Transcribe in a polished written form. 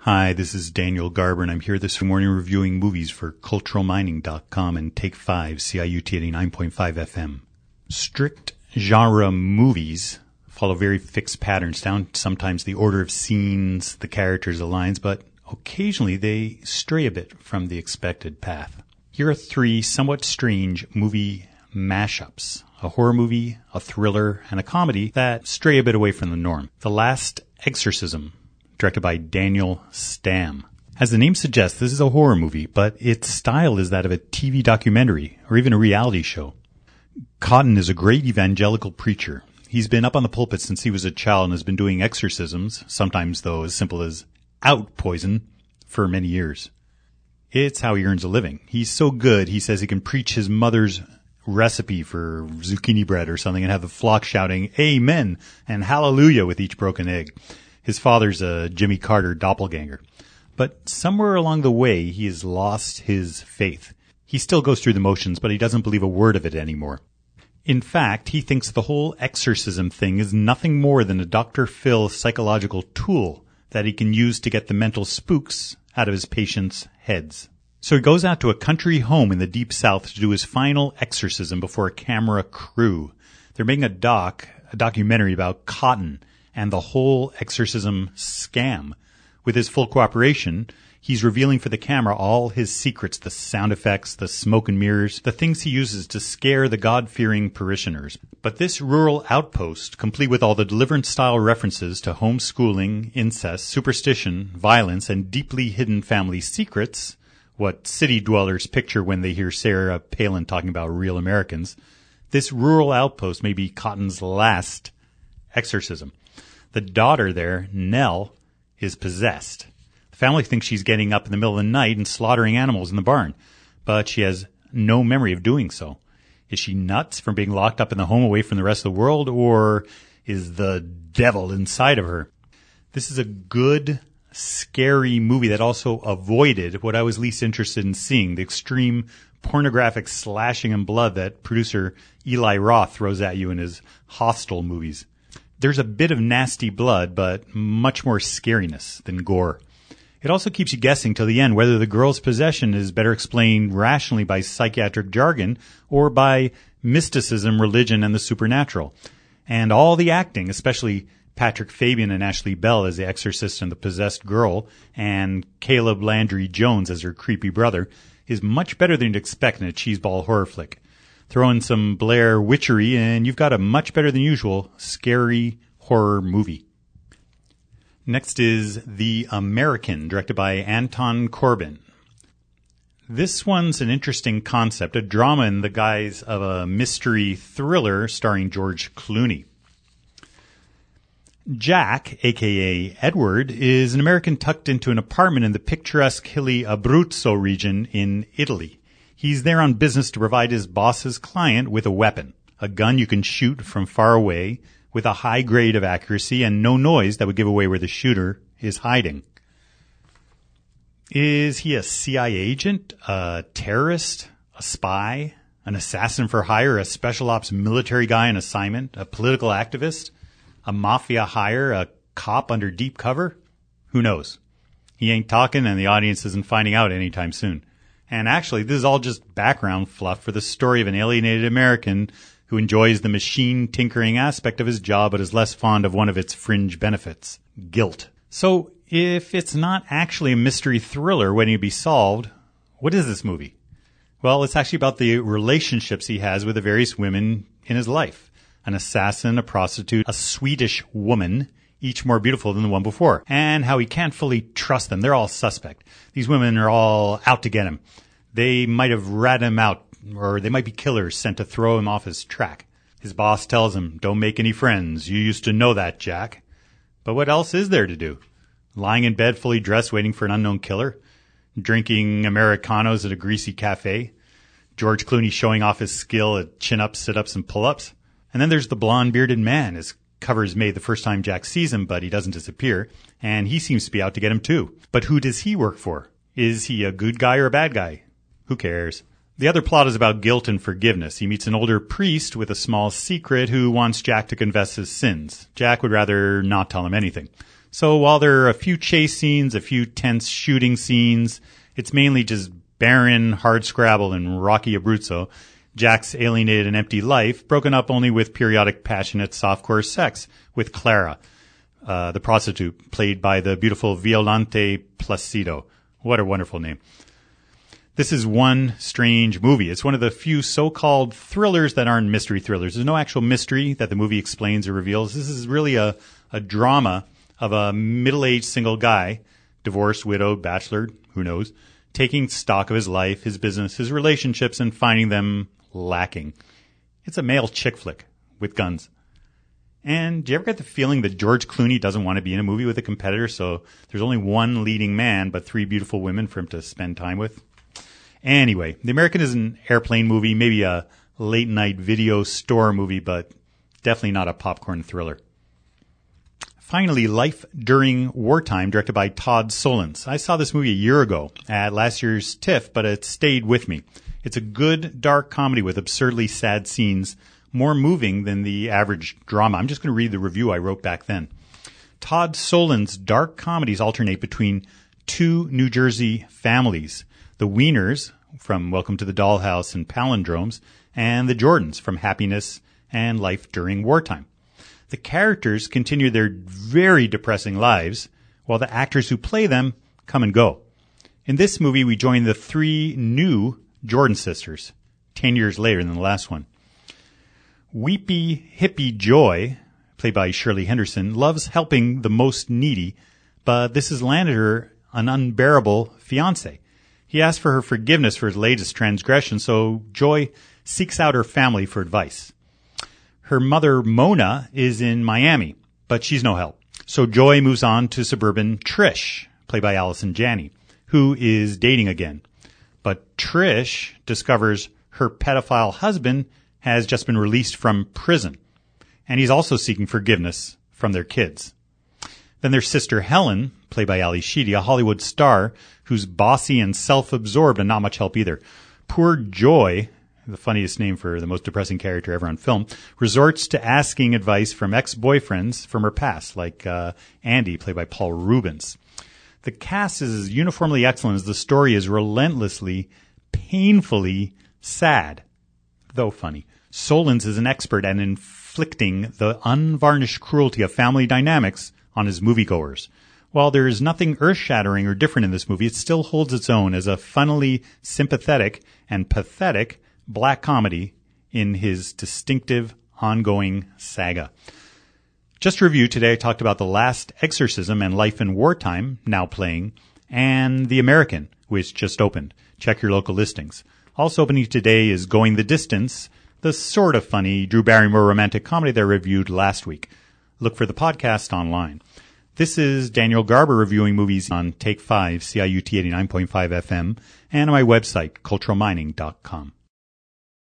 Hi, this is Daniel Garber, and I'm here this morning reviewing movies for culturalmining.com and Take 5, CIUT 89.5 FM. Strict genre movies follow very fixed patterns down sometimes the order of scenes, the characters, the lines, but occasionally they stray a bit from the expected path. Here are three somewhat strange movie mashups: a horror movie, a thriller, and a comedy that stray a bit away from the norm. The Last Exorcism, directed by Daniel Stamm. As the name suggests, this is a horror movie, but its style is that of a TV documentary or even a reality show. Cotton is a great evangelical preacher. He's been up on the pulpit since he was a child and has been doing exorcisms, sometimes though as simple as out poison, for many years. It's how he earns a living. He's so good, he says he can preach his mother's recipe for zucchini bread or something and have the flock shouting amen and hallelujah with each broken egg. His father's a Jimmy Carter doppelganger. But somewhere along the way, he has lost his faith. He still goes through the motions, but he doesn't believe a word of it anymore. In fact, he thinks the whole exorcism thing is nothing more than a Dr. Phil psychological tool that he can use to get the mental spooks out of his patients' heads. So he goes out to a country home in the deep south to do his final exorcism before a camera crew. They're making a documentary about Cotton and the whole exorcism scam. With his full cooperation, he's revealing for the camera all his secrets, the sound effects, the smoke and mirrors, the things he uses to scare the God-fearing parishioners. But this rural outpost, complete with all the Deliverance-style references to homeschooling, incest, superstition, violence, and deeply hidden family secrets, what city dwellers picture when they hear Sarah Palin talking about real Americans, this rural outpost may be Cotton's last exorcism. The daughter there, Nell, is possessed. The family thinks she's getting up in the middle of the night and slaughtering animals in the barn, but she has no memory of doing so. Is she nuts from being locked up in the home away from the rest of the world, or is the devil inside of her? This is a good, scary movie that also avoided what I was least interested in seeing, the extreme pornographic slashing and blood that producer Eli Roth throws at you in his Hostel movies. There's a bit of nasty blood, but much more scariness than gore. It also keeps you guessing till the end whether the girl's possession is better explained rationally by psychiatric jargon or by mysticism, religion, and the supernatural. And all the acting, especially Patrick Fabian and Ashley Bell as the exorcist and the possessed girl, and Caleb Landry Jones as her creepy brother, is much better than you'd expect in a cheeseball horror flick. Throw in some Blair witchery, and you've got a much better than usual scary horror movie. Next is The American, directed by Anton Corbijn. This one's an interesting concept, a drama in the guise of a mystery thriller starring George Clooney. Jack, a.k.a. Edward, is an American tucked into an apartment in the picturesque hilly Abruzzo region in Italy. He's there on business to provide his boss's client with a weapon, a gun you can shoot from far away with a high grade of accuracy and no noise that would give away where the shooter is hiding. Is he a CIA agent, a terrorist, a spy, an assassin for hire, a special ops military guy on assignment, a political activist, a mafia hire, a cop under deep cover? Who knows? He ain't talking and the audience isn't finding out anytime soon. And actually, this is all just background fluff for the story of an alienated American who enjoys the machine tinkering aspect of his job but is less fond of one of its fringe benefits, guilt. So, if it's not actually a mystery thriller waiting to be solved, what is this movie? Well, it's actually about the relationships he has with the various women in his life. An assassin, a prostitute, a Swedish woman, each more beautiful than the one before, and how he can't fully trust them. They're all suspect. These women are all out to get him. They might have ratted him out, or they might be killers sent to throw him off his track. His boss tells him, "Don't make any friends. You used to know that, Jack." But what else is there to do? Lying in bed fully dressed waiting for an unknown killer? Drinking Americanos at a greasy cafe? George Clooney showing off his skill at chin-ups, sit-ups, and pull-ups? And then there's the blonde-bearded man. His cover is made the first time Jack sees him, but he doesn't disappear, and he seems to be out to get him too. But who does he work for? Is he a good guy or a bad guy? Who cares? The other plot is about guilt and forgiveness. He meets an older priest with a small secret who wants Jack to confess his sins. Jack would rather not tell him anything. So while there are a few chase scenes, a few tense shooting scenes, it's mainly just barren hardscrabble and Rocky Abruzzo, Jack's alienated and empty life, broken up only with periodic passionate softcore sex with Clara, the prostitute, played by the beautiful Violante Placido. What a wonderful name. This is one strange movie. It's one of the few so-called thrillers that aren't mystery thrillers. There's no actual mystery that the movie explains or reveals. This is really a drama of a middle-aged single guy, divorced, widowed, bachelor, who knows, taking stock of his life, his business, his relationships, and finding them lacking. It's a male chick flick with guns. And do you ever get the feeling that George Clooney doesn't want to be in a movie with a competitor, so there's only one leading man but 3 beautiful women for him to spend time with? Anyway, The American is an airplane movie, maybe a late-night video store movie, but definitely not a popcorn thriller. Finally, Life During Wartime, directed by Todd Solondz. I saw this movie a year ago at last year's TIFF, but it stayed with me. It's a good, dark comedy with absurdly sad scenes, more moving than the average drama. I'm just going to read the review I wrote back then. Todd Solondz' dark comedies alternate between 2 New Jersey families, the Wieners from Welcome to the Dollhouse and Palindromes, and the Jordans from Happiness and Life During Wartime. The characters continue their very depressing lives, while the actors who play them come and go. In this movie, we join the 3 new Jordan sisters, 10 years later than the last one. Weepy hippie Joy, played by Shirley Henderson, loves helping the most needy, but this has landed her an unbearable fiancé. He asks for her forgiveness for his latest transgression, so Joy seeks out her family for advice. Her mother, Mona, is in Miami, but she's no help. So Joy moves on to suburban Trish, played by Allison Janney, who is dating again. But Trish discovers her pedophile husband has just been released from prison, and he's also seeking forgiveness from their kids. Then their sister Helen, played by Ali Sheedy, a Hollywood star who's bossy and self-absorbed and not much help either. Poor Joy, the funniest name for the most depressing character ever on film, resorts to asking advice from ex-boyfriends from her past, like Andy, played by Paul Rubens. The cast is uniformly excellent as the story is relentlessly, painfully sad, though funny. Solondz is an expert at inflicting the unvarnished cruelty of family dynamics on his moviegoers. While there is nothing earth-shattering or different in this movie, it still holds its own as a funnily sympathetic and pathetic black comedy in his distinctive ongoing saga. Just to review, today I talked about The Last Exorcism and Life in Wartime, now playing, and The American, which just opened. Check your local listings. Also opening today is Going the Distance, the sort of funny Drew Barrymore romantic comedy that I reviewed last week. Look for the podcast online. This is Daniel Garber reviewing movies on Take 5, CIUT 89.5 FM, and on my website, culturalmining.com.